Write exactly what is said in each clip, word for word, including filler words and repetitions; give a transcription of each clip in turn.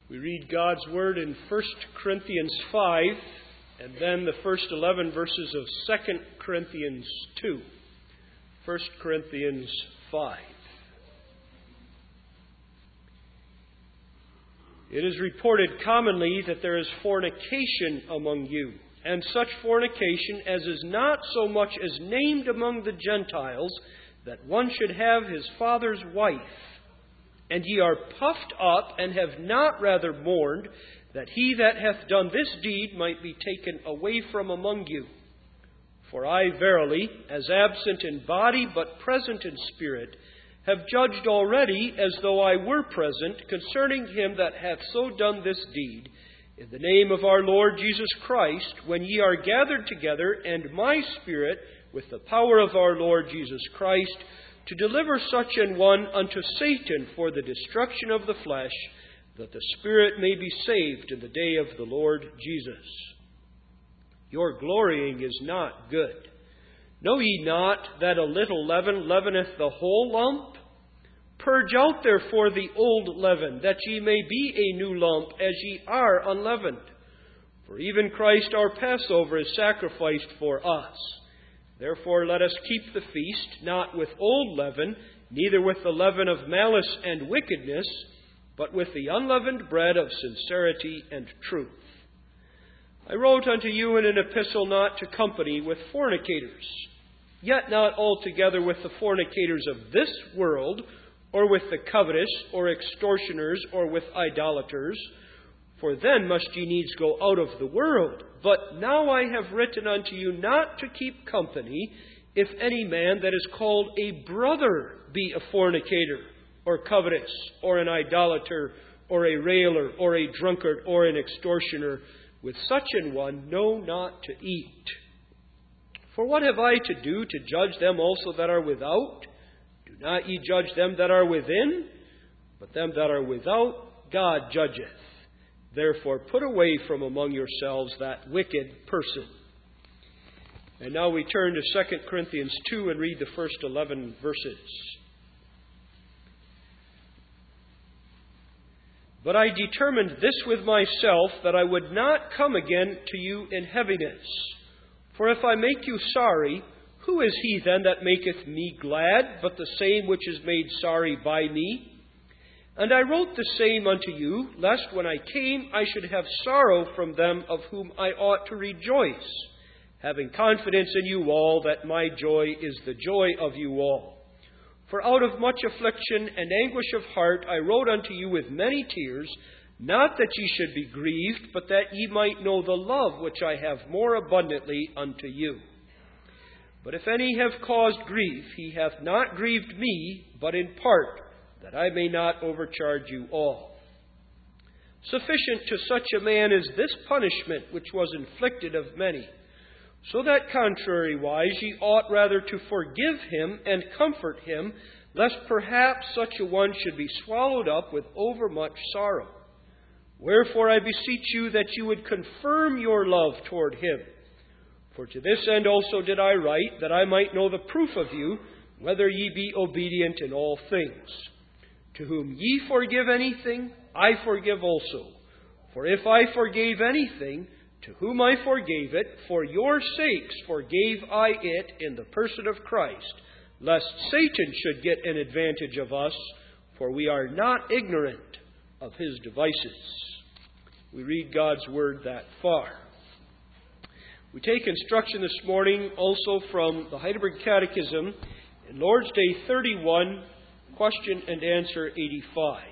We read God's Word in First Corinthians five, and then the first eleven verses of Second Corinthians two. First Corinthians five. It is reported commonly that there is fornication among you, and such fornication as is not so much as named among the Gentiles, that one should have his father's wife. And ye are puffed up, and have not rather mourned, that he that hath done this deed might be taken away from among you. For I verily, as absent in body but present in spirit, have judged already, as though I were present, concerning him that hath so done this deed, in the name of our Lord Jesus Christ, when ye are gathered together, and my spirit, with the power of our Lord Jesus Christ, to deliver such an one unto Satan for the destruction of the flesh, that the spirit may be saved in the day of the Lord Jesus. Your glorying is not good. Know ye not that a little leaven leaveneth the whole lump? Purge out therefore the old leaven, that ye may be a new lump, as ye are unleavened. For even Christ our Passover is sacrificed for us. Therefore let us keep the feast, not with old leaven, neither with the leaven of malice and wickedness, but with the unleavened bread of sincerity and truth. I wrote unto you in an epistle not to company with fornicators, yet not altogether with the fornicators of this world, or with the covetous, or extortioners, or with idolaters, for then must ye needs go out of the world. But now I have written unto you not to keep company, if any man that is called a brother be a fornicator, or covetous, or an idolater, or a railer, or a drunkard, or an extortioner. With such an one know not to eat. For what have I to do to judge them also that are without? Do not ye judge them that are within? But them that are without God judgeth. Therefore put away from among yourselves that wicked person. And now we turn to Second Corinthians two and read the first eleven verses. But I determined this with myself, that I would not come again to you in heaviness. For if I make you sorry, who is he then that maketh me glad, but the same which is made sorry by me? And I wrote the same unto you, lest when I came I should have sorrow from them of whom I ought to rejoice, having confidence in you all that my joy is the joy of you all. For out of much affliction and anguish of heart I wrote unto you with many tears, not that ye should be grieved, but that ye might know the love which I have more abundantly unto you. But if any have caused grief, he hath not grieved me, but in part, that I may not overcharge you all. Sufficient to such a man is this punishment which was inflicted of many, so that contrariwise ye ought rather to forgive him and comfort him, lest perhaps such a one should be swallowed up with overmuch sorrow. Wherefore I beseech you that you would confirm your love toward him. For to this end also did I write, that I might know the proof of you, whether ye be obedient in all things. To whom ye forgive anything, I forgive also. For if I forgave anything, to whom I forgave it, for your sakes forgave I it in the person of Christ, lest Satan should get an advantage of us, for we are not ignorant of his devices. We read God's Word that far. We take instruction this morning also from the Heidelberg Catechism in Lord's Day thirty-one, question and answer eighty-five.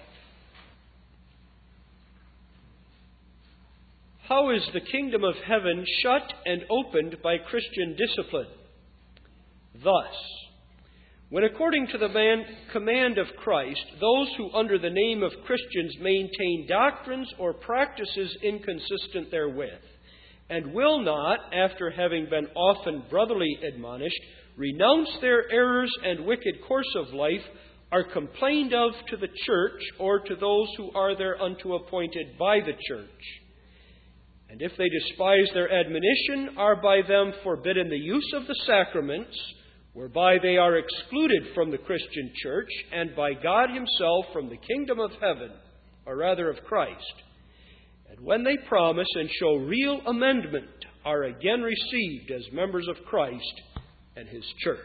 How is the kingdom of heaven shut and opened by Christian discipline? Thus, when according to the man, command of Christ, those who under the name of Christians maintain doctrines or practices inconsistent therewith, and will not, after having been often brotherly admonished, renounce their errors and wicked course of life, are complained of to the church or to those who are thereunto appointed by the church. And if they despise their admonition, are by them forbidden the use of the sacraments, whereby they are excluded from the Christian church, and by God himself from the kingdom of heaven, or rather of Christ, and when they promise and show real amendment, are again received as members of Christ and His church.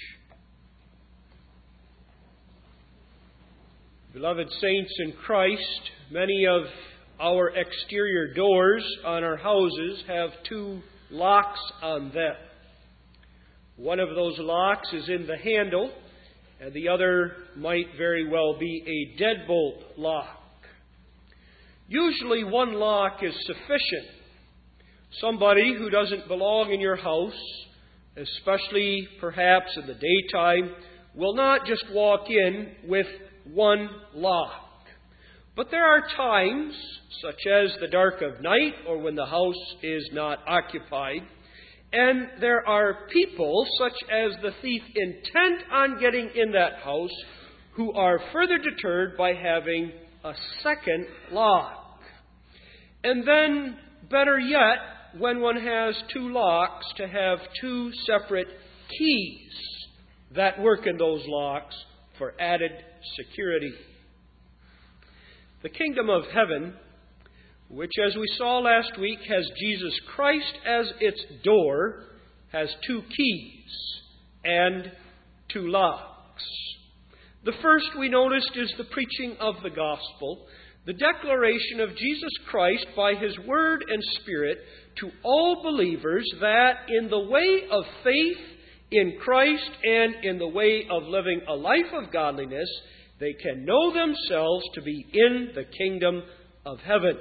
Beloved saints in Christ, many of our exterior doors on our houses have two locks on them. One of those locks is in the handle, and the other might very well be a deadbolt lock. Usually one lock is sufficient. Somebody who doesn't belong in your house, especially perhaps in the daytime, will not just walk in with one lock. But there are times, such as the dark of night or when the house is not occupied, and there are people, such as the thief intent on getting in that house, who are further deterred by having a second lock. And then, better yet, when one has two locks, to have two separate keys that work in those locks for added security. The kingdom of heaven, which, as we saw last week, has Jesus Christ as its door, has two keys and two locks. The first we noticed is the preaching of the gospel, the declaration of Jesus Christ by His Word and Spirit to all believers that in the way of faith in Christ and in the way of living a life of godliness, they can know themselves to be in the kingdom of heaven.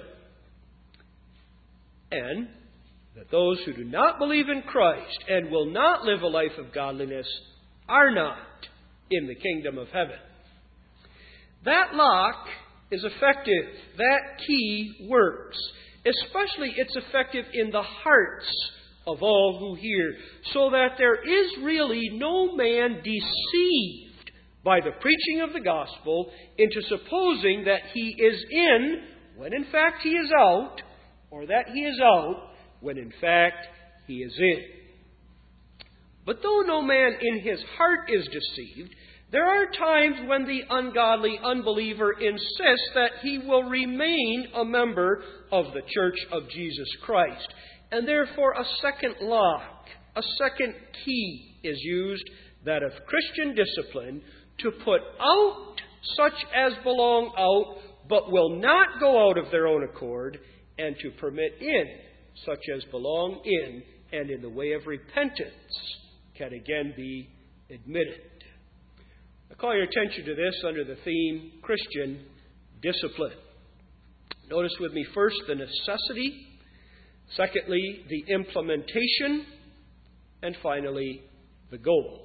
And that those who do not believe in Christ and will not live a life of godliness are not in the kingdom of heaven. That lock is effective. That key works. Especially it's effective in the hearts of all who hear, so that there is really no man deceived by the preaching of the gospel into supposing that he is in when in fact he is out, or that he is out when in fact he is in. But though no man in his heart is deceived, there are times when the ungodly unbeliever insists that he will remain a member of the church of Jesus Christ. And therefore a second lock, a second key is used, that of Christian discipline, to put out such as belong out, but will not go out of their own accord, and to permit in such as belong in, and in the way of repentance can again be admitted. I call your attention to this under the theme Christian discipline. Notice with me first the necessity, secondly the implementation, and finally the goal.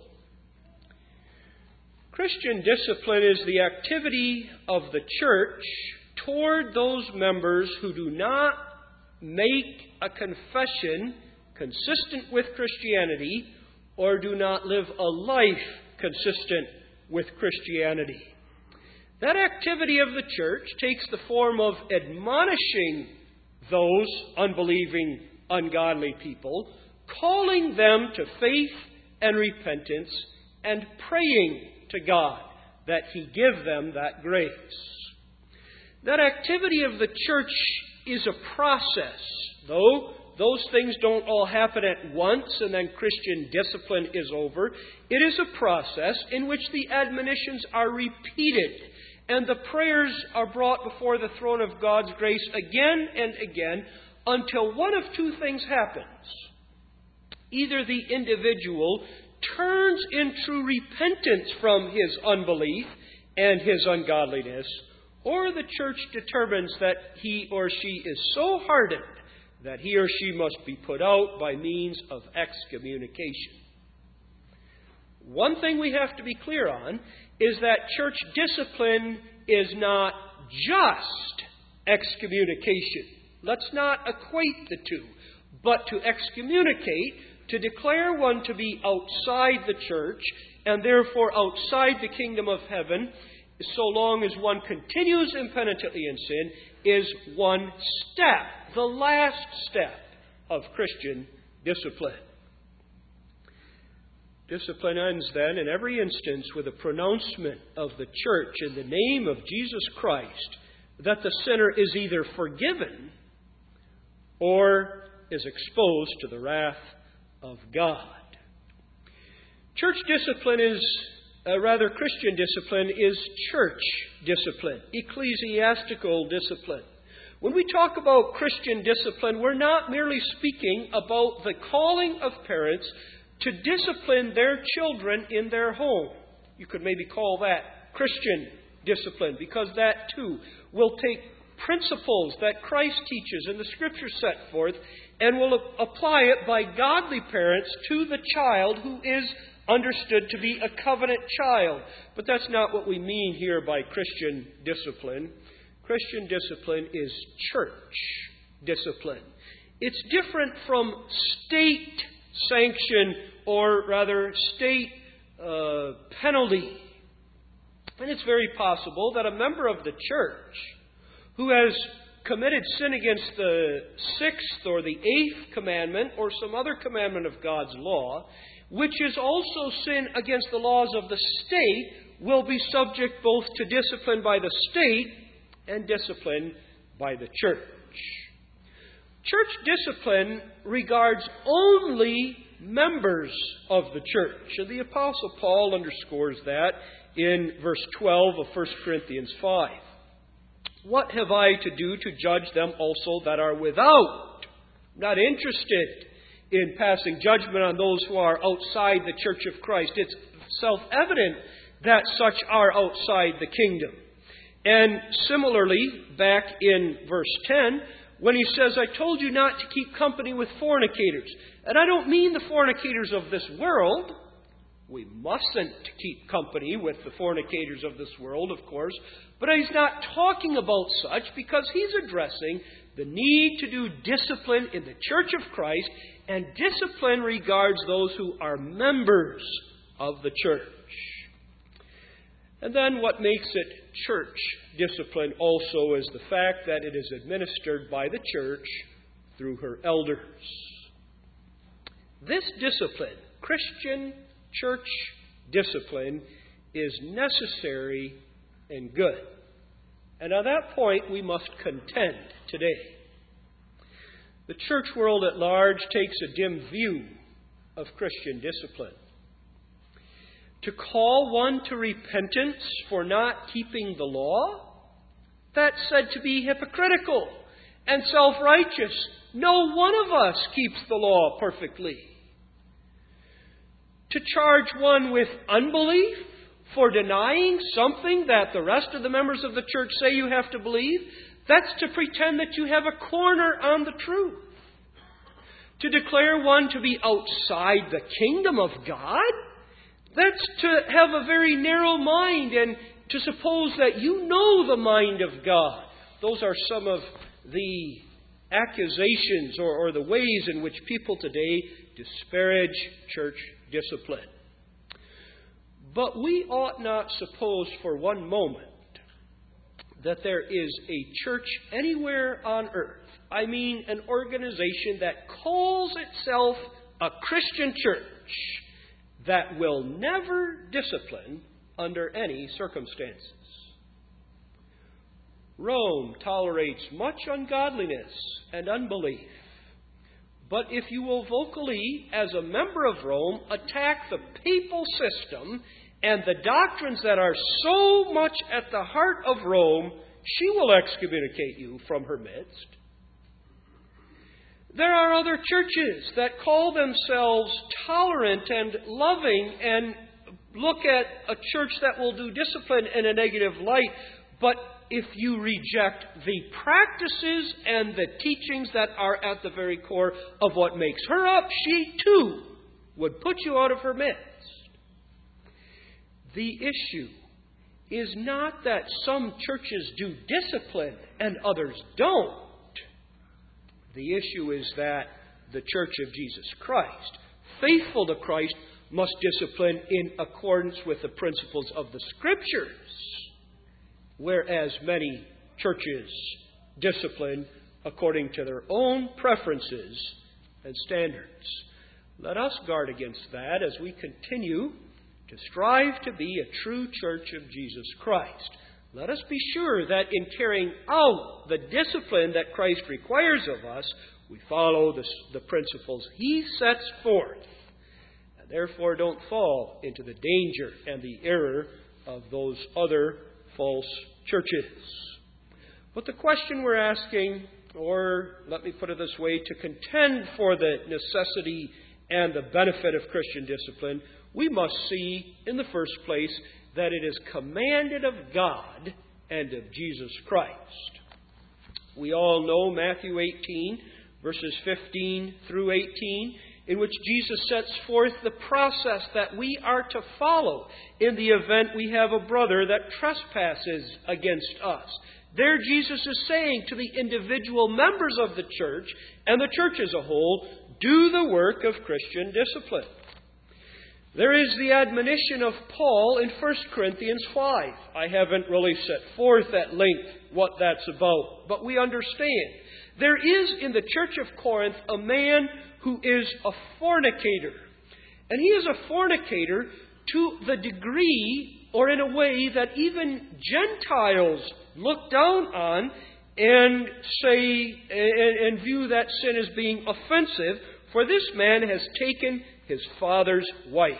Christian discipline is the activity of the church toward those members who do not make a confession consistent with Christianity or do not live a life consistent with Christianity. That activity of the church takes the form of admonishing those unbelieving, ungodly people, calling them to faith and repentance, and praying to God that He give them that grace. That activity of the church is a process, though those things don't all happen at once and then Christian discipline is over. It is a process in which the admonitions are repeated and the prayers are brought before the throne of God's grace again and again until one of two things happens. Either the individual turns in true repentance from his unbelief and his ungodliness, or the church determines that he or she is so hardened that he or she must be put out by means of excommunication. One thing we have to be clear on is that church discipline is not just excommunication. Let's not equate the two. But to excommunicate, to declare one to be outside the church and therefore outside the kingdom of heaven, so long as one continues impenitently in sin, is one step, the last step of Christian discipline. Discipline ends then in every instance with a pronouncement of the church in the name of Jesus Christ that the sinner is either forgiven or is exposed to the wrath of God. Church discipline is, uh, rather Christian discipline is church discipline, ecclesiastical discipline. When we talk about Christian discipline, we're not merely speaking about the calling of parents to discipline their children in their home. You could maybe call that Christian discipline, because that too will take principles that Christ teaches and the Scriptures set forth and will apply it by godly parents to the child who is understood to be a covenant child. But that's not what we mean here by Christian discipline. Christian discipline is church discipline. It's different from state sanction, or rather state uh, penalty. And it's very possible that a member of the church who has committed sin against the sixth or the eighth commandment or some other commandment of God's law, which is also sin against the laws of the state, will be subject both to discipline by the state and discipline by the church. Church discipline regards only members of the church. And the Apostle Paul underscores that in verse twelve of First Corinthians five. What have I to do to judge them also that are without? I'm not interested in passing judgment on those who are outside the church of Christ. It's self-evident that such are outside the kingdom. And similarly, back in verse ten, when he says, I told you not to keep company with fornicators. And I don't mean the fornicators of this world. We mustn't keep company with the fornicators of this world, of course. But he's not talking about such, because he's addressing the need to do discipline in the church of Christ. And discipline regards those who are members of the church. And then what makes it church discipline also is the fact that it is administered by the church through her elders. This discipline, Christian church discipline, is necessary and good. And on that point we must contend today. The church world at large takes a dim view of Christian discipline. To call one to repentance for not keeping the law, that's said to be hypocritical and self-righteous. No one of us keeps the law perfectly. To charge one with unbelief for denying something that the rest of the members of the church say you have to believe, that's to pretend that you have a corner on the truth. To declare one to be outside the kingdom of God, that's to have a very narrow mind and to suppose that you know the mind of God. Those are some of the accusations or, or the ways in which people today disparage church discipline. But we ought not suppose for one moment that there is a church anywhere on earth, I mean an organization that calls itself a Christian church, that will never discipline under any circumstances. Rome tolerates much ungodliness and unbelief. But if you will vocally, as a member of Rome, attack the papal system and the doctrines that are so much at the heart of Rome, she will excommunicate you from her midst. There are other churches that call themselves tolerant and loving and look at a church that will do discipline in a negative light. But if you reject the practices and the teachings that are at the very core of what makes her up, she too would put you out of her midst. The issue is not that some churches do discipline and others don't. The issue is that the Church of Jesus Christ, faithful to Christ, must discipline in accordance with the principles of the Scriptures, whereas many churches discipline according to their own preferences and standards. Let us guard against that as we continue to strive to be a true church of Jesus Christ. let us be sure that in carrying out the discipline that Christ requires of us, we follow the, the principles He sets forth, and therefore don't fall into the danger and the error of those other false churches. But the question we're asking, or let me put it this way, to contend for the necessity and the benefit of Christian discipline, we must see, in the first place, that it is commanded of God and of Jesus Christ. We all know Matthew eighteen, verses fifteen through eighteen, in which Jesus sets forth the process that we are to follow in the event we have a brother that trespasses against us. There Jesus is saying to the individual members of the church and the church as a whole, do the work of Christian discipline. There is the admonition of Paul in First Corinthians five. I haven't really set forth at length what that's about, but we understand. There is in the church of Corinth a man who is a fornicator. And he is a fornicator to the degree, or in a way, that even Gentiles look down on and say and, and view that sin as being offensive, for this man has taken his father's wife.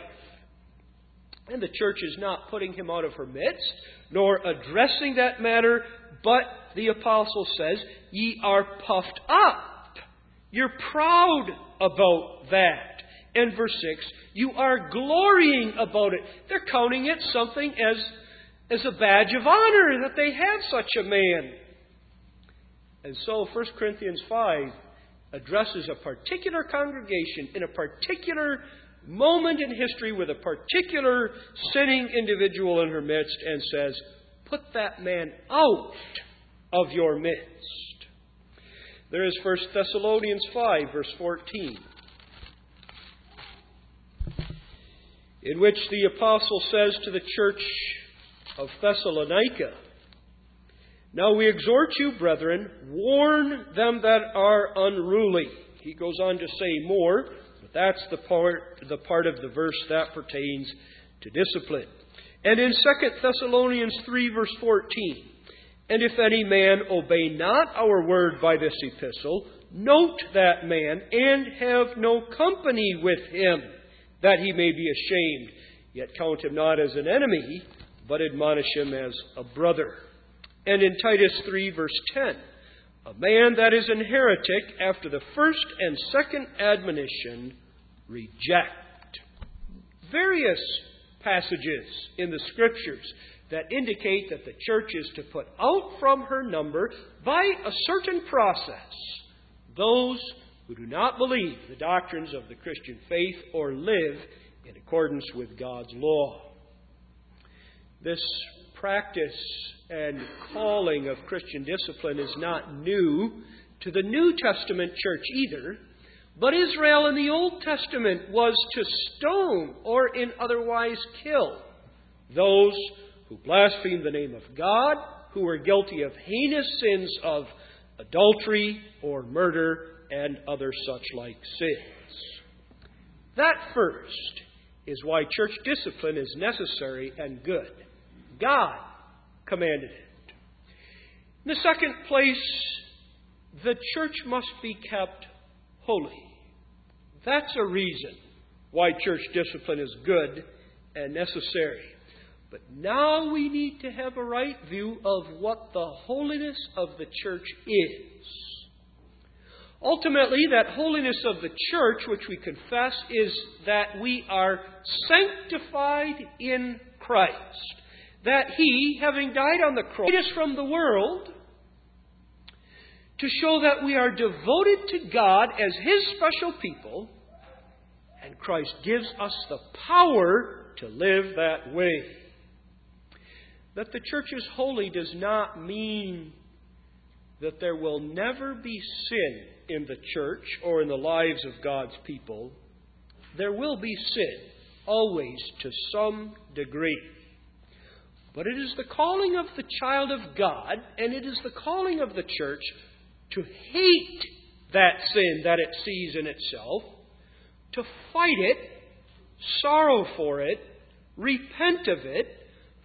And the church is not putting him out of her midst, nor addressing that matter, but the apostle says, ye are puffed up. You're proud about that. And verse six, you are glorying about it. They're counting it something as, as a badge of honor that they have such a man. And so First Corinthians five addresses a particular congregation in a particular moment in history with a particular sinning individual in her midst and says, put that man out of your midst. There is First Thessalonians five, verse fourteen, in which the apostle says to the church of Thessalonica, now we exhort you, brethren, warn them that are unruly. He goes on to say more, but that's the part, the part of the verse that pertains to discipline. And in Second Thessalonians three, verse fourteen, and if any man obey not our word by this epistle, note that man, and have no company with him, that he may be ashamed. Yet count him not as an enemy, but admonish him as a brother. And in Titus three, verse ten, a man that is an heretic after the first and second admonition, reject. Various passages in the Scriptures that indicate that the church is to put out from her number by a certain process those who do not believe the doctrines of the Christian faith or live in accordance with God's law. This practice and calling of Christian discipline is not new to the New Testament church either, but Israel in the Old Testament was to stone or in otherwise kill those who blasphemed the name of God, who were guilty of heinous sins of adultery or murder and other such like sins. That first is why church discipline is necessary and good. God commanded it. In the second place, the church must be kept holy. That's a reason why church discipline is good and necessary. But now we need to have a right view of what the holiness of the church is. Ultimately, that holiness of the church, which we confess, is that we are sanctified in Christ. That He, having died on the cross, freed us from the world to show that we are devoted to God as His special people, and Christ gives us the power to live that way. That the church is holy does not mean that there will never be sin in the church or in the lives of God's people. There will be sin, always to some degree. But it is the calling of the child of God, and it is the calling of the church to hate that sin that it sees in itself, to fight it, sorrow for it, repent of it,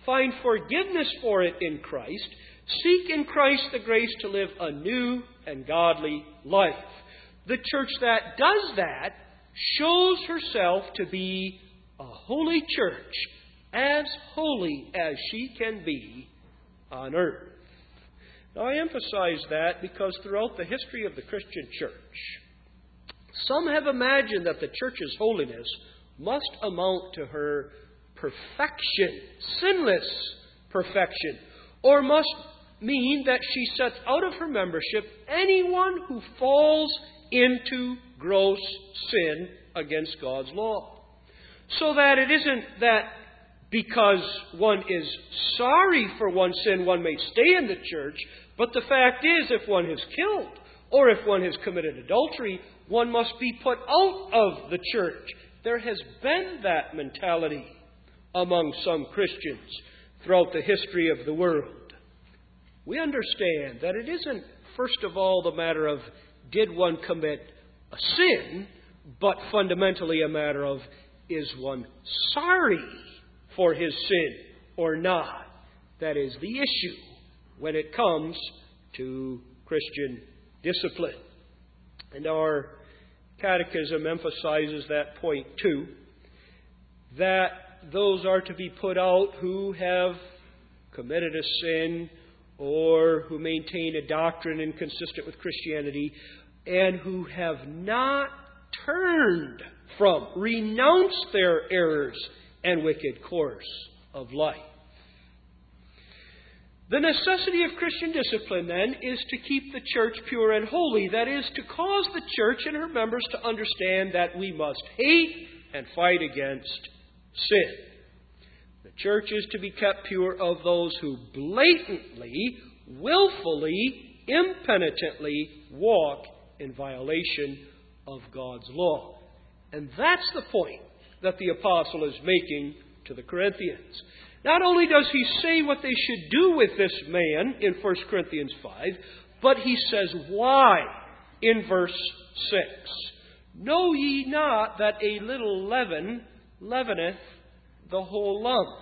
find forgiveness for it in Christ, seek in Christ the grace to live a new and godly life. The church that does that shows herself to be a holy church, as holy as she can be on earth. Now, I emphasize that because throughout the history of the Christian church, some have imagined that the church's holiness must amount to her perfection, sinless perfection, or must mean that she sets out of her membership anyone who falls into gross sin against God's law. So that it isn't that because one is sorry for one's sin, one may stay in the church, but the fact is, if one has killed, or if one has committed adultery, one must be put out of the church. There has been that mentality among some Christians throughout the history of the world. We understand that it isn't, first of all, the matter of did one commit a sin, but fundamentally a matter of is one sorry for his sin or not. That is the issue when it comes to Christian discipline. And our catechism emphasizes that point too, that those are to be put out who have committed a sin or who maintain a doctrine inconsistent with Christianity and who have not turned from, renounced their errors and wicked course of life. The necessity of Christian discipline, then, is to keep the church pure and holy. That is, to cause the church and her members to understand that we must hate and fight against sin. The church is to be kept pure of those who blatantly, willfully, impenitently walk in violation of God's law. And that's the point that the apostle is making to the Corinthians. Not only does he say what they should do with this man in First Corinthians five, but he says why in verse six. Know ye not that a little leaven leaveneth the whole lump?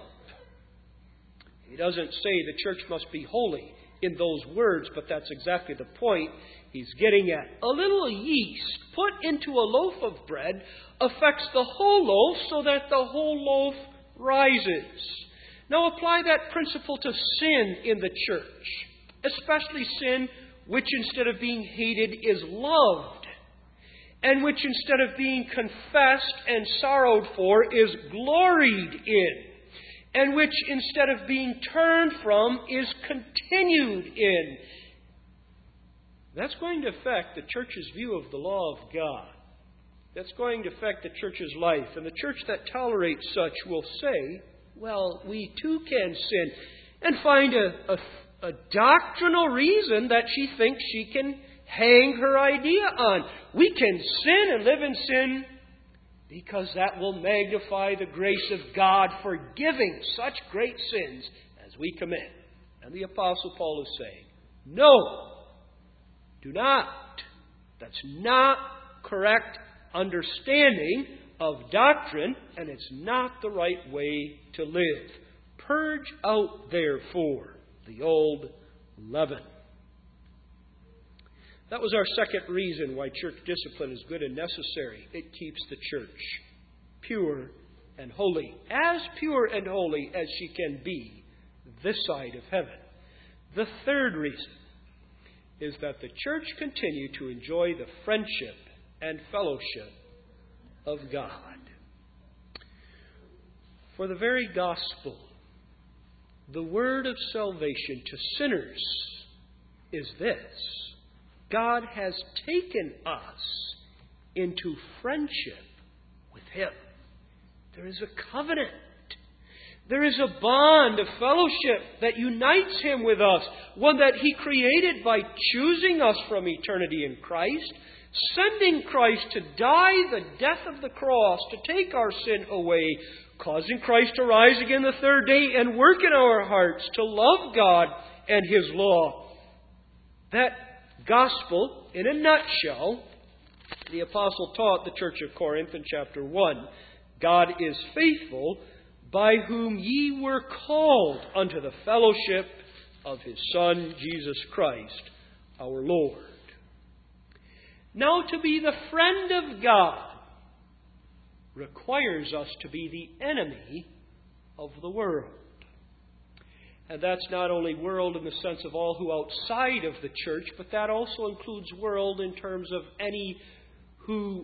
He doesn't say the church must be holy in those words, but that's exactly the point he's getting at. A little yeast put into a loaf of bread affects the whole loaf so that the whole loaf rises. Now apply that principle to sin in the church, especially sin which instead of being hated is loved, and which instead of being confessed and sorrowed for is gloried in, and which instead of being turned from is continued in. That's going to affect the church's view of the law of God. That's going to affect the church's life. And the church that tolerates such will say, well, we too can sin, and find a, a, a doctrinal reason that she thinks she can hang her idea on. We can sin and live in sin because that will magnify the grace of God forgiving such great sins as we commit. And the Apostle Paul is saying, no, do not. That's not correct understanding of doctrine, and it's not the right way to live. Purge out, therefore, the old leaven. That was our second reason why church discipline is good and necessary. It keeps the church pure and holy, as pure and holy as she can be this side of heaven. The third reason is that the church continue to enjoy the friendship and fellowship of God. For the very gospel, the word of salvation to sinners is this: God has taken us into friendship with Him. There is a covenant. There is a bond of fellowship that unites Him with us, one that He created by choosing us from eternity in Christ, sending Christ to die the death of the cross to take our sin away, causing Christ to rise again the third day and work in our hearts to love God and His law. That gospel, in a nutshell, the apostle taught the church of Corinth in chapter one. God is faithful, by whom ye were called unto the fellowship of His Son, Jesus Christ, our Lord. Now, to be the friend of God requires us to be the enemy of the world. And that's not only world in the sense of all who outside of the church, but that also includes world in terms of any who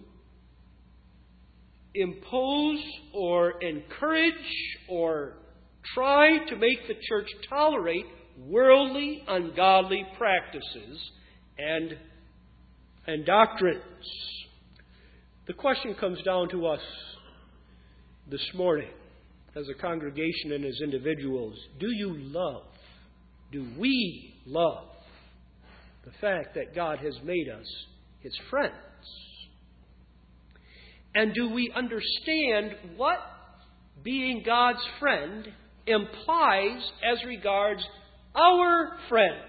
impose or encourage or try to make the church tolerate worldly, ungodly practices and, and doctrines. The question comes down to us this morning as a congregation and as individuals. Do you love, do we love the fact that God has made us His friends? And do we understand what being God's friend implies as regards our friends?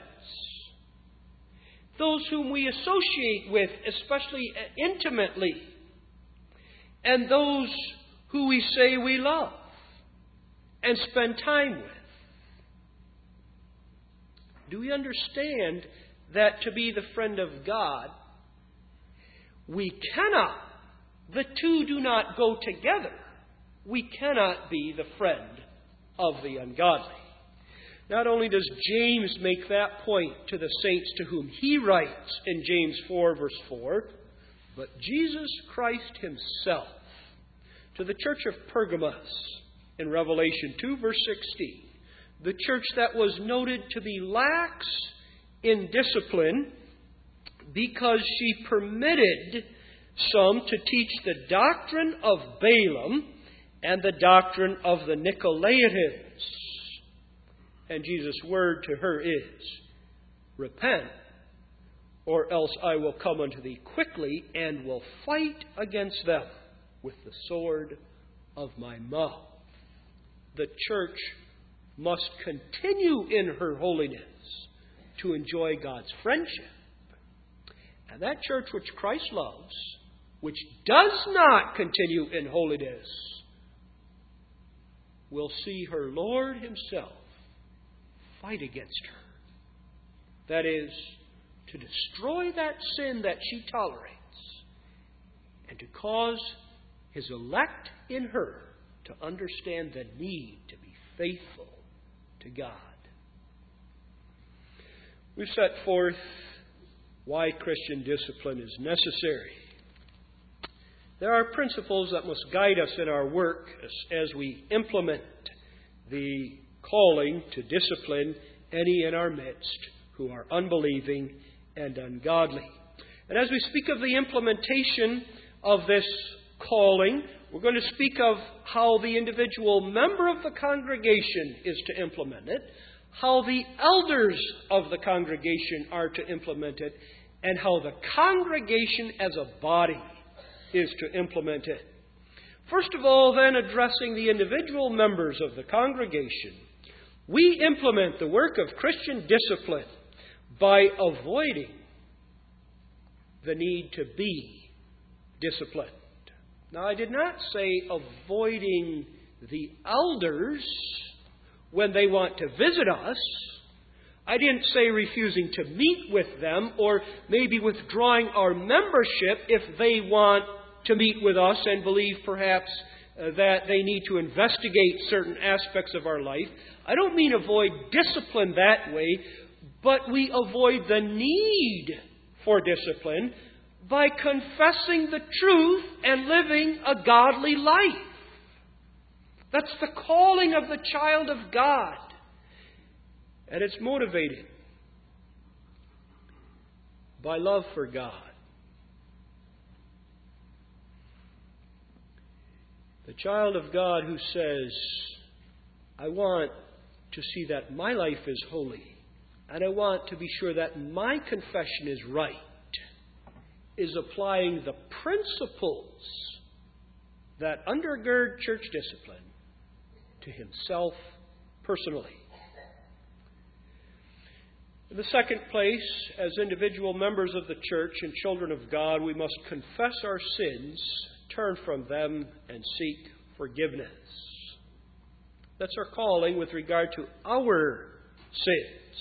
Those whom we associate with, especially intimately, and those who we say we love and spend time with. Do we understand that to be the friend of God, we cannot, the two do not go together. We cannot be the friend of the ungodly. Not only does James make that point to the saints to whom he writes in James four, verse four, but Jesus Christ Himself to the church of Pergamos in Revelation two, verse sixteen, the church that was noted to be lax in discipline because she permitted some to teach the doctrine of Balaam and the doctrine of the Nicolaitans. And Jesus' word to her is, repent, or else I will come unto thee quickly and will fight against them with the sword of my mouth. The church must continue in her holiness to enjoy God's friendship. And that church which Christ loves, which does not continue in holiness, will see her Lord Himself fight against her. That is, to destroy that sin that she tolerates and to cause His elect in her to understand the need to be faithful to God. We've set forth why Christian discipline is necessary. There are principles that must guide us in our work as, as we implement the calling to discipline any in our midst who are unbelieving and ungodly. And as we speak of the implementation of this calling, we're going to speak of how the individual member of the congregation is to implement it, how the elders of the congregation are to implement it, and how the congregation as a body is to implement it. First of all, then, addressing the individual members of the congregation, we implement the work of Christian discipline by avoiding the need to be disciplined. Now, I did not say avoiding the elders when they want to visit us. I didn't say refusing to meet with them or maybe withdrawing our membership if they want to meet with us and believe perhaps uh, that they need to investigate certain aspects of our life. I don't mean avoid discipline that way, but we avoid the need for discipline by confessing the truth and living a godly life. That's the calling of the child of God. And it's motivated by love for God. The child of God who says, I want to see that my life is holy, and I want to be sure that my confession is right, is applying the principles that undergird church discipline to himself personally. In the second place, as individual members of the church and children of God, we must confess our sins, turn from them, and seek forgiveness. That's our calling with regard to our sins.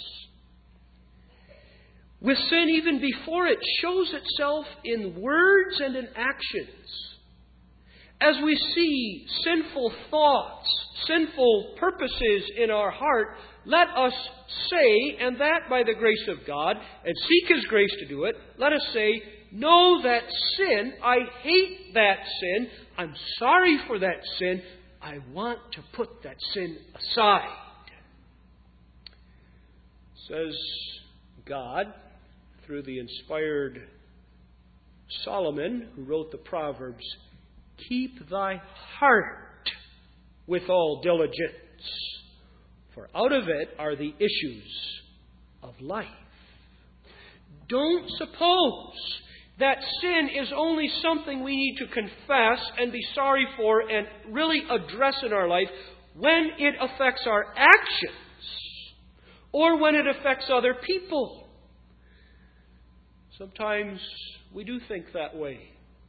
With sin, even before it shows itself in words and in actions. As we see sinful thoughts, sinful purposes in our heart, let us say, and that by the grace of God, and seek His grace to do it, let us say, know that sin, I hate that sin, I'm sorry for that sin, I want to put that sin aside. Says God, through the inspired Solomon, who wrote the Proverbs, keep thy heart with all diligence, for out of it are the issues of life. Don't suppose that sin is only something we need to confess and be sorry for and really address in our life when it affects our actions or when it affects other people. Sometimes we do think that way.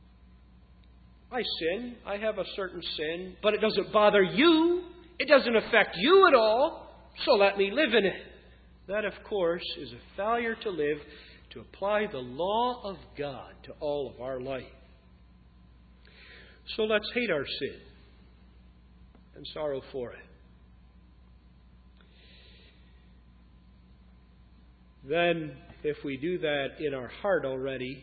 I sin. I have a certain sin, but it doesn't bother you. It doesn't affect you at all, so let me live in it. That, of course, is a failure to live, to apply the law of God to all of our life. So let's hate our sin and sorrow for it. Then, if we do that in our heart already,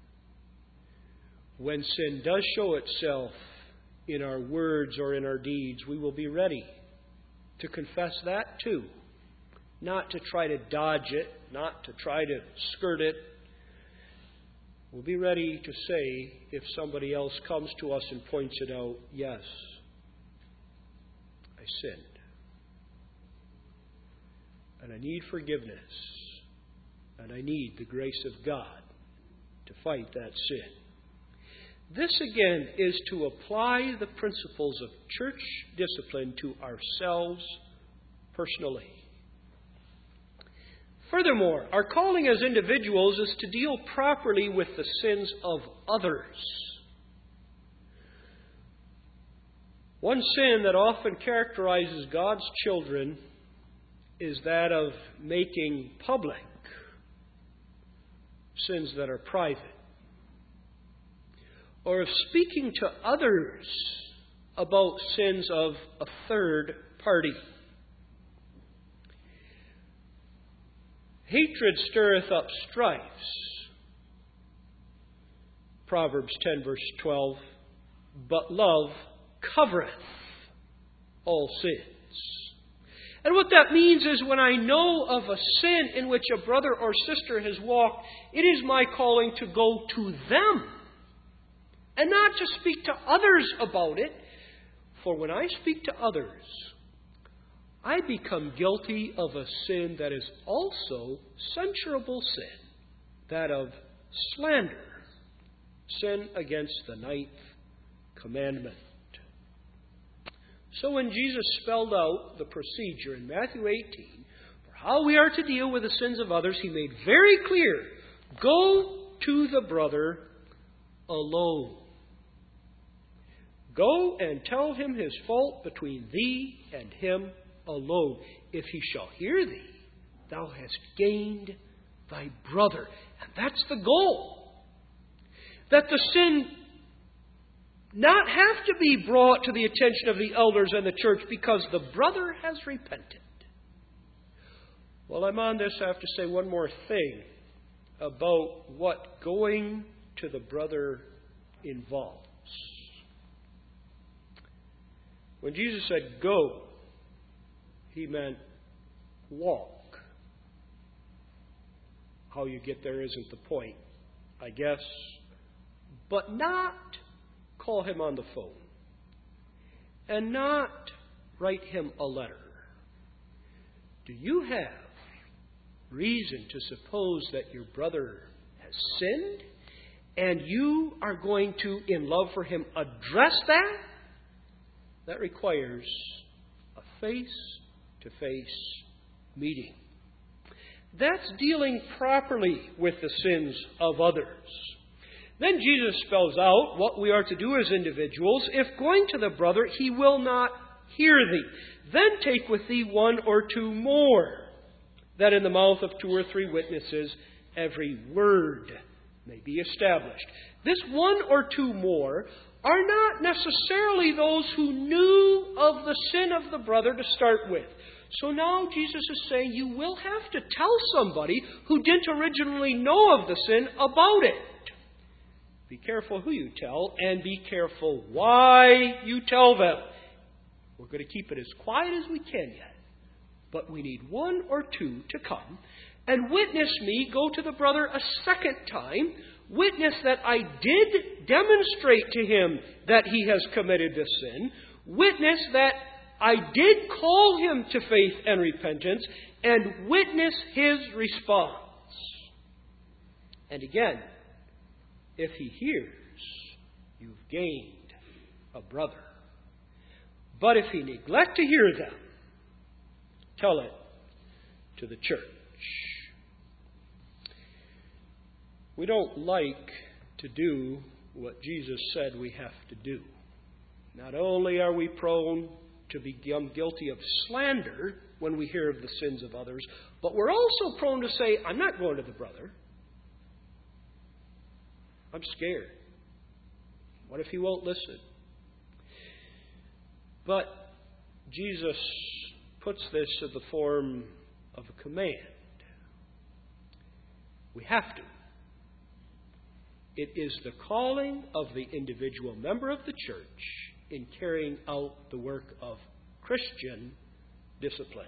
when sin does show itself in our words or in our deeds, we will be ready to confess that too. Not to try to dodge it, not to try to skirt it. We'll be ready to say, if somebody else comes to us and points it out, yes, I sinned. And I need forgiveness. And I need the grace of God to fight that sin. This, again, is to apply the principles of church discipline to ourselves personally. Furthermore, our calling as individuals is to deal properly with the sins of others. One sin that often characterizes God's children is that of making public sins that are private, or of speaking to others about sins of a third party. Hatred stirreth up strifes. Proverbs ten, verse twelve. But love covereth all sins. And what that means is when I know of a sin in which a brother or sister has walked, it is my calling to go to them and not to speak to others about it. For when I speak to others, I become guilty of a sin that is also censurable sin, that of slander, sin against the ninth commandment. So when Jesus spelled out the procedure in Matthew eighteen for how we are to deal with the sins of others, He made very clear, go to the brother alone. Go and tell him his fault between thee and him alone. If he shall hear thee, thou hast gained thy brother. And that's the goal. That the sin not have to be brought to the attention of the elders and the church because the brother has repented. Well, I'm on this. I have to say one more thing about what going to the brother involves. When Jesus said, go, He meant walk. How you get there isn't the point, I guess. But not call him on the phone. And not write him a letter. Do you have reason to suppose that your brother has sinned? And you are going to, in love for him, address that? That requires a face-to-face meeting. That's dealing properly with the sins of others. Then Jesus spells out what we are to do as individuals if going to the brother he will not hear thee. Then take with thee one or two more, that in the mouth of two or three witnesses every word may be established. This one or two more are not necessarily those who knew of the sin of the brother to start with. So now Jesus is saying you will have to tell somebody who didn't originally know of the sin about it. Be careful who you tell, and be careful why you tell them. We're going to keep it as quiet as we can yet. But we need one or two to come and witness me go to the brother a second time. Witness that I did demonstrate to him that he has committed this sin. Witness that I did call him to faith and repentance. And witness his response. And again, if he hears, you've gained a brother. But if he neglect to hear them, tell it to the church. We don't like to do what Jesus said we have to do. Not only are we prone to become guilty of slander when we hear of the sins of others, but we're also prone to say, I'm not going to the brother. I'm scared. What if he won't listen? But Jesus puts this in the form of a command. We have to. It is the calling of the individual member of the church in carrying out the work of Christian discipline.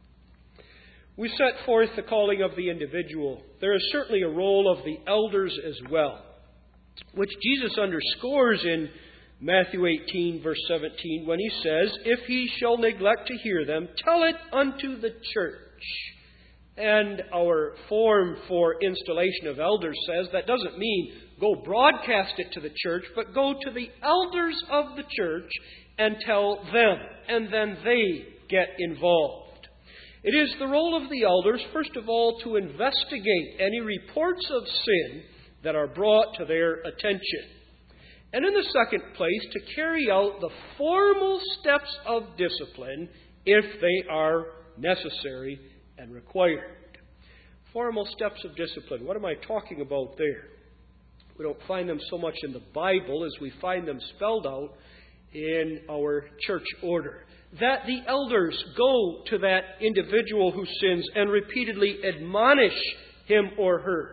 We set forth the calling of the individual. There is certainly a role of the elders as well, which Jesus underscores in Matthew eighteen, verse seventeen, when he says, if he shall neglect to hear them, tell it unto the church. And our form for installation of elders says that doesn't mean go broadcast it to the church, but go to the elders of the church and tell them, and then they get involved. It is the role of the elders, first of all, to investigate any reports of sin that are brought to their attention. And in the second place, to carry out the formal steps of discipline if they are necessary and required. Formal steps of discipline. What am I talking about there? We don't find them so much in the Bible as we find them spelled out in our church order. That the elders go to that individual who sins and repeatedly admonish him or her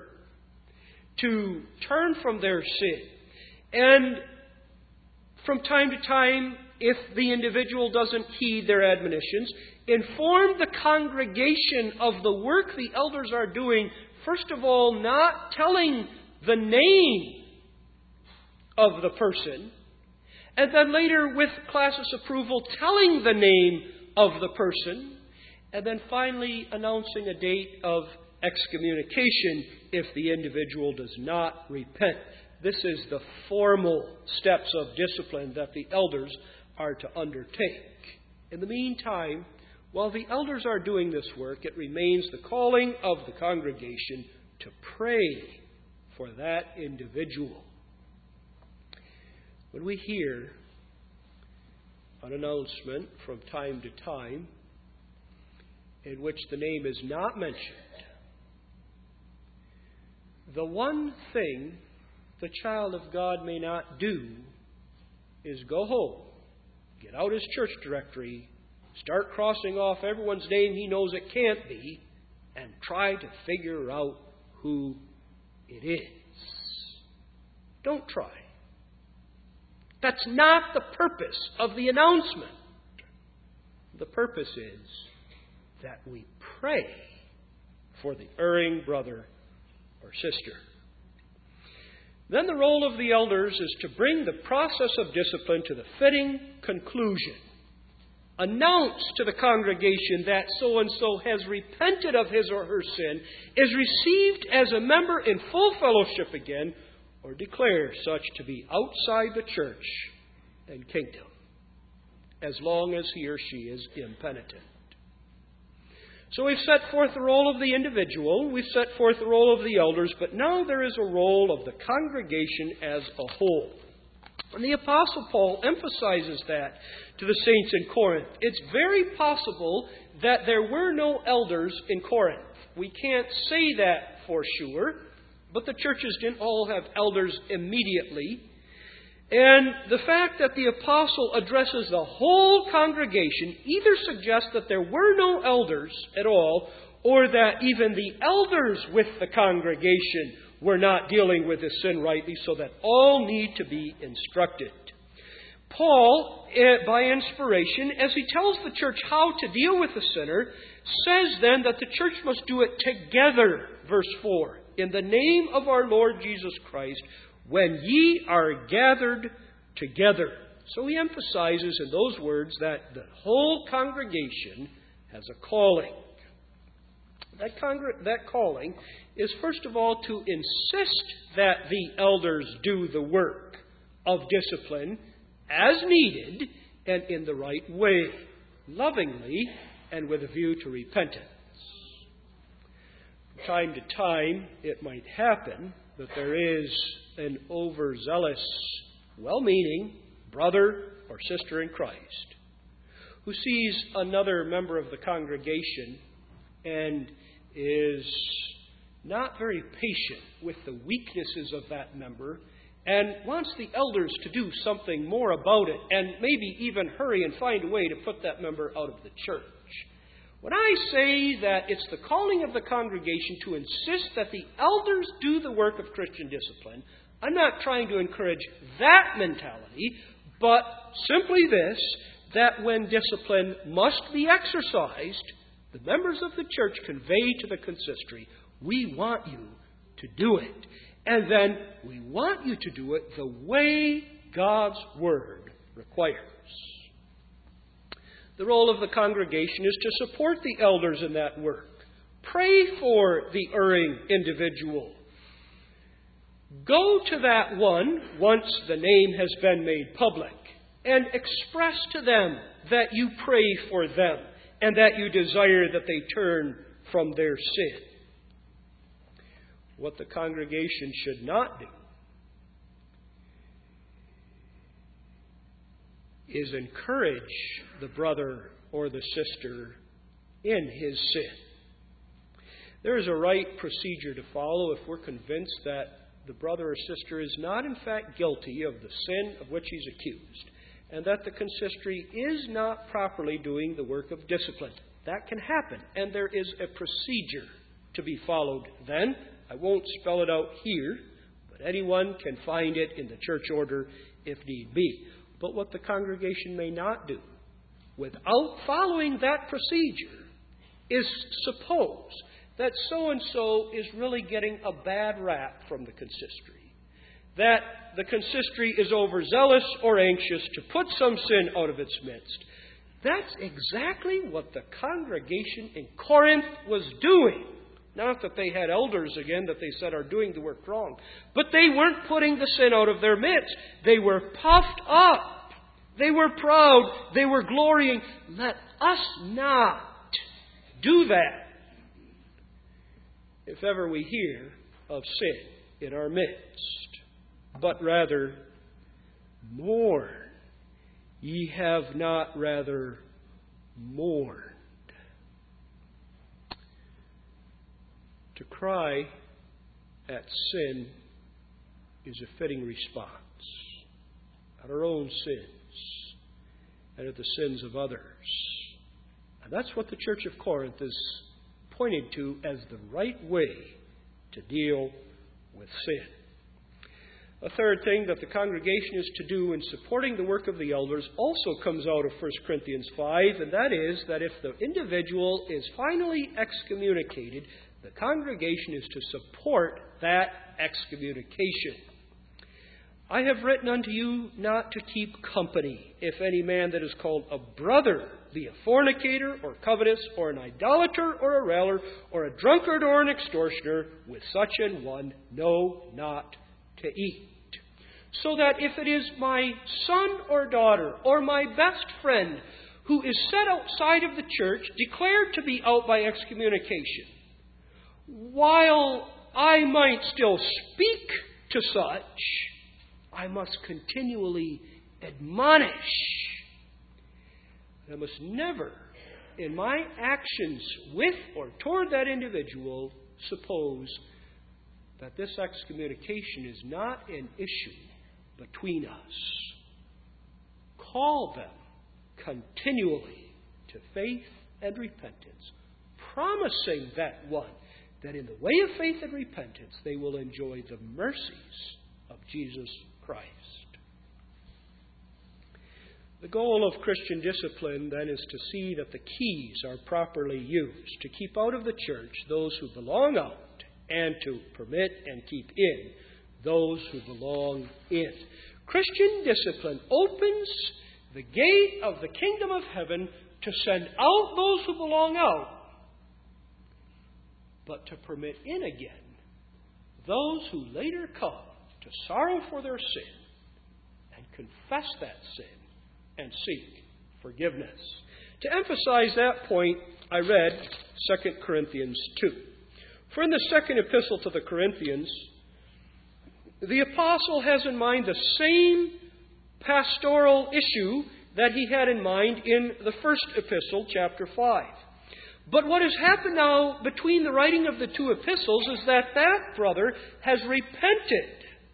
to turn from their sin. And from time to time, if the individual doesn't heed their admonitions, inform the congregation of the work the elders are doing, first of all, not telling the name of the person, and then later, with classis approval, telling the name of the person, and then finally announcing a date of excommunication if the individual does not repent. This is the formal steps of discipline that the elders are to undertake. In the meantime, while the elders are doing this work, it remains the calling of the congregation to pray for that individual. When we hear an announcement from time to time in which the name is not mentioned, the one thing the child of God may not do is go home, get out his church directory, start crossing off everyone's name he knows it can't be, and try to figure out who it is. Don't try. That's not the purpose of the announcement. The purpose is that we pray for the erring brother or sister. Then the role of the elders is to bring the process of discipline to the fitting conclusion. Announce to the congregation that so-and-so has repented of his or her sin, is received as a member in full fellowship again, or declare such to be outside the church and kingdom, as long as he or she is impenitent. So we've set forth the role of the individual, we've set forth the role of the elders, but now there is a role of the congregation as a whole. And the Apostle Paul emphasizes that to the saints in Corinth. It's very possible that there were no elders in Corinth. We can't say that for sure, but the churches didn't all have elders immediately. And the fact that the apostle addresses the whole congregation either suggests that there were no elders at all, or that even the elders with the congregation were not dealing with this sin rightly, so that all need to be instructed. Paul, by inspiration, as he tells the church how to deal with the sinner, says then that the church must do it together, verse four, in the name of our Lord Jesus Christ, when ye are gathered together. So he emphasizes in those words that the whole congregation has a calling. That, congr- that calling is, first of all, to insist that the elders do the work of discipline as needed and in the right way, lovingly and with a view to repentance. From time to time, it might happen that there is an overzealous, well-meaning brother or sister in Christ who sees another member of the congregation and is not very patient with the weaknesses of that member and wants the elders to do something more about it and maybe even hurry and find a way to put that member out of the church. When I say that it's the calling of the congregation to insist that the elders do the work of Christian discipline, I'm not trying to encourage that mentality, but simply this, that when discipline must be exercised, the members of the church convey to the consistory, we want you to do it. And then we want you to do it the way God's Word requires. The role of the congregation is to support the elders in that work. Pray for the erring individual. Go to that one once the name has been made public and express to them that you pray for them and that you desire that they turn from their sin. What the congregation should not do is encourage the brother or the sister in his sin. There is a right procedure to follow if we're convinced that the brother or sister is not in fact guilty of the sin of which he's accused, and that the consistory is not properly doing the work of discipline. That can happen, and there is a procedure to be followed then. I won't spell it out here, but anyone can find it in the church order if need be. But what the congregation may not do, without following that procedure, is suppose that so-and-so is really getting a bad rap from the consistory. That the consistory is overzealous or anxious to put some sin out of its midst. That's exactly what the congregation in Corinth was doing. Not that they had elders, again, that they said are doing the work wrong. But they weren't putting the sin out of their midst. They were puffed up. They were proud. They were glorying. Let us not do that if ever we hear of sin in our midst. But rather, mourn. Ye have not rather mourned. To cry at sin is a fitting response at our own sins and at the sins of others. And that's what the Church of Corinth is pointed to as the right way to deal with sin. A third thing that the congregation is to do in supporting the work of the elders also comes out of First Corinthians five, and that is that if the individual is finally excommunicated, the congregation is to support that excommunication. I have written unto you not to keep company, if any man that is called a brother be a fornicator, or covetous, or an idolater, or a railer, or a drunkard, or an extortioner, with such an one no not to eat. So that if it is my son or daughter, or my best friend, who is set outside of the church, declared to be out by excommunication, while I might still speak to such, I must continually admonish. I must never, in my actions with or toward that individual, suppose that this excommunication is not an issue between us. Call them continually to faith and repentance, promising that one that in the way of faith and repentance they will enjoy the mercies of Jesus Christ. The goal of Christian discipline, then, is to see that the keys are properly used, to keep out of the church those who belong out, and to permit and keep in those who belong in. Christian discipline opens the gate of the kingdom of heaven to send out those who belong out, but to permit in again those who later come to sorrow for their sin and confess that sin and seek forgiveness. To emphasize that point, I read Second Corinthians two. For in the second epistle to the Corinthians, the apostle has in mind the same pastoral issue that he had in mind in the first epistle, chapter five. But what has happened now between the writing of the two epistles is that that brother has repented.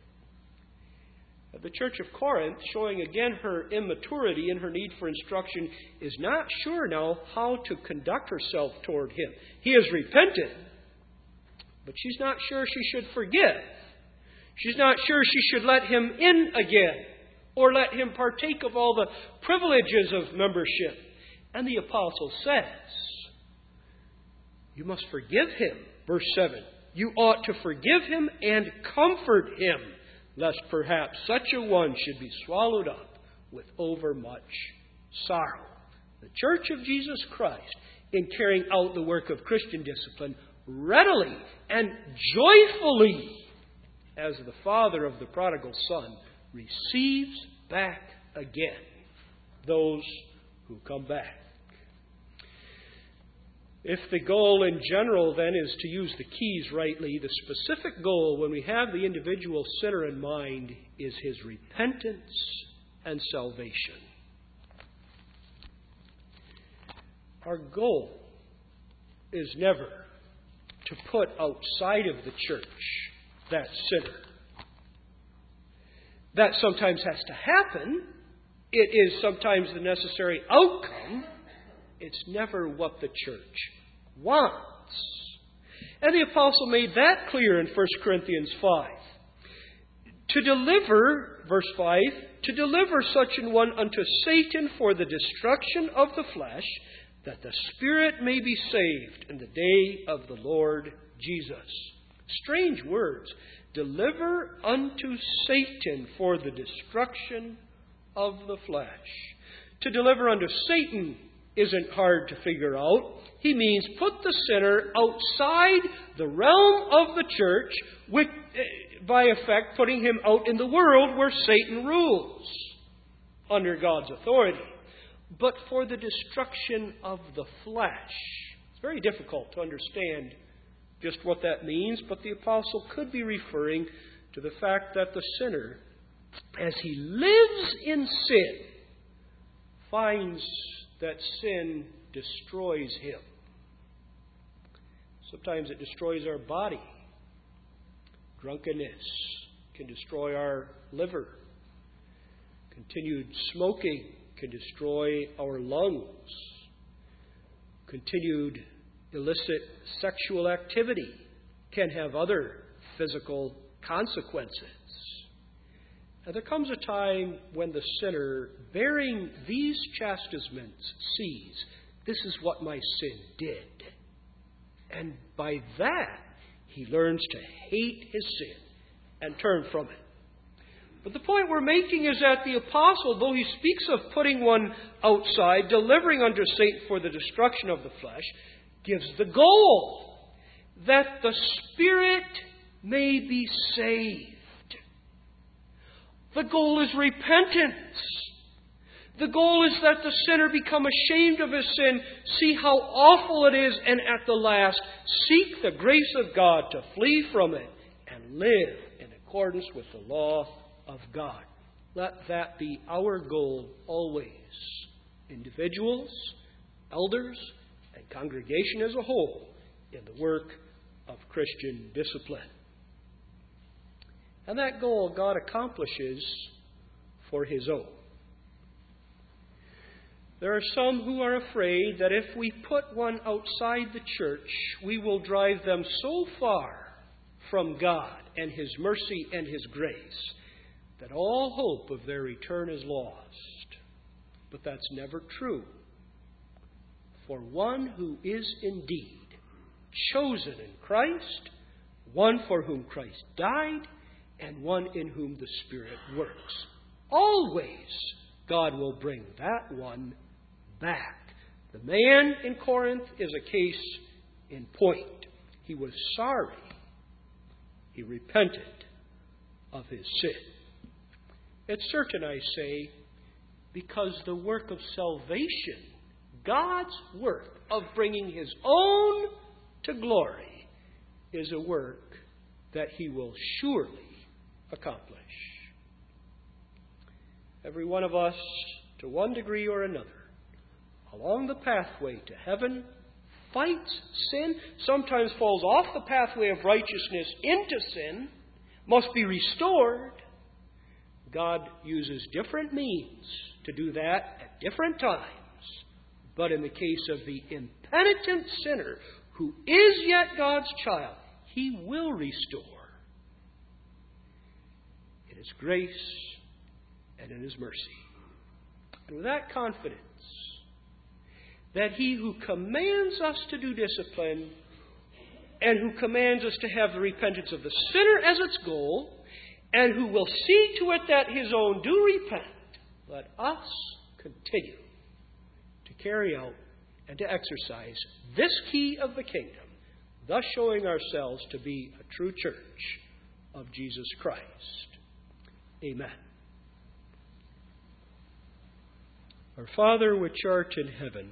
The church of Corinth, showing again her immaturity in her need for instruction, is not sure now how to conduct herself toward him. He has repented, but she's not sure she should forgive. She's not sure she should let him in again, or let him partake of all the privileges of membership. And the apostle says, you must forgive him. Verse seven. You ought to forgive him and comfort him, lest perhaps such a one should be swallowed up with overmuch sorrow. The Church of Jesus Christ, in carrying out the work of Christian discipline, readily and joyfully, as the father of the prodigal son, receives back again those who come back. If the goal in general, then, is to use the keys rightly, the specific goal when we have the individual sinner in mind is his repentance and salvation. Our goal is never to put outside of the church that sinner. That sometimes has to happen. It is sometimes the necessary outcome. It's never what the church wants. And the apostle made that clear in First Corinthians five. To deliver, verse five, to deliver such an one unto Satan for the destruction of the flesh, that the spirit may be saved in the day of the Lord Jesus. Strange words. Deliver unto Satan for the destruction of the flesh. To deliver unto Satan isn't hard to figure out. He means put the sinner outside the realm of the church, with, by effect, putting him out in the world where Satan rules under God's authority. But for the destruction of the flesh. It's very difficult to understand just what that means, but the apostle could be referring to the fact that the sinner, as he lives in sin, finds that sin destroys him. Sometimes it destroys our body. Drunkenness can destroy our liver. Continued smoking can destroy our lungs. Continued illicit sexual activity can have other physical consequences. And there comes a time when the sinner, bearing these chastisements, sees, this is what my sin did. And by that, he learns to hate his sin and turn from it. But the point we're making is that the apostle, though he speaks of putting one outside, delivering unto Satan for the destruction of the flesh, gives the goal, that the spirit may be saved. The goal is repentance. The goal is that the sinner become ashamed of his sin, see how awful it is, and at the last seek the grace of God to flee from it and live in accordance with the law of God. Let that be our goal always. Individuals, elders, and congregation as a whole in the work of Christian discipline. And that goal God accomplishes for His own. There are some who are afraid that if we put one outside the church, we will drive them so far from God and His mercy and His grace that all hope of their return is lost. But that's never true. For one who is indeed chosen in Christ, one for whom Christ died, and one in whom the Spirit works, always God will bring that one back. The man in Corinth is a case in point. He was sorry. He repented of his sin. It's certain, I say, because the work of salvation, God's work of bringing His own to glory, is a work that He will surely accomplish. Every one of us, to one degree or another, along the pathway to heaven, fights sin, sometimes falls off the pathway of righteousness into sin, must be restored. God uses different means to do that at different times. But in the case of the impenitent sinner who is yet God's child, He will restore. In His grace and in His mercy. And with that confidence, that He who commands us to do discipline and who commands us to have the repentance of the sinner as its goal, and who will see to it that His own do repent, let us continue to carry out and to exercise this key of the kingdom, thus showing ourselves to be a true church of Jesus Christ. Amen. Our Father which art in heaven,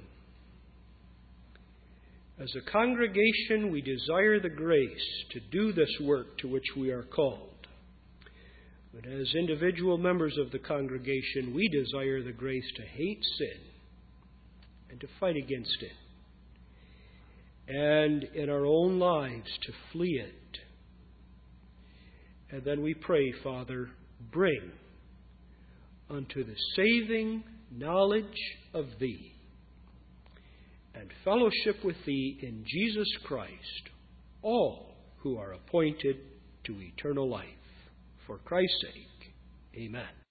as a congregation we desire the grace to do this work to which we are called. But as individual members of the congregation, we desire the grace to hate sin and to fight against it. And in our own lives to flee it. And then we pray, Father, bring unto the saving knowledge of Thee and fellowship with Thee in Jesus Christ all who are appointed to eternal life. For Christ's sake, amen.